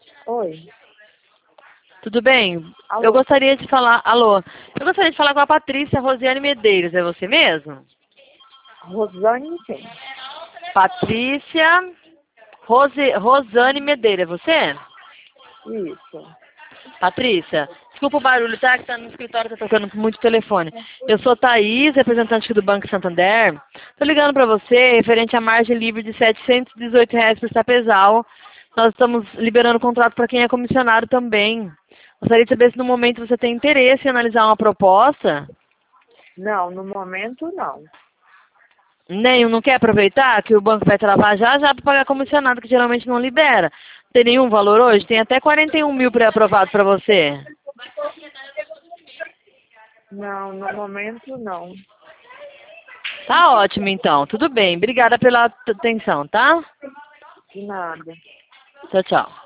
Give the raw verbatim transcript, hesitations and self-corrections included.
Oi. Tudo bem? Alô? Eu gostaria de falar... Alô? Eu gostaria de falar com a Patrícia Rosiane Medeiros. É você mesmo? Rosane quem? Patrícia Rose... Rosane Medeiros. É você? Isso. Patrícia, desculpa o barulho, tá? Que tá no escritório, tá tocando muito telefone. Eu sou Thaís, representante aqui do Banco Santander. Tô ligando pra você referente à margem livre de setecentos e dezoito reais por Sapezal. Nós estamos liberando contrato para quem é comissionado também. Gostaria de saber se no momento você tem interesse em analisar uma proposta. Não, no momento não. Nenhum, não quer aproveitar que o banco vai travar já já para pagar comissionado, que geralmente não libera. Tem nenhum valor hoje? Tem até quarenta e um mil pré-aprovado para você. Não, no momento não. Tá ótimo, então. Tudo bem. Obrigada pela atenção, tá? De nada. Tchau, tchau.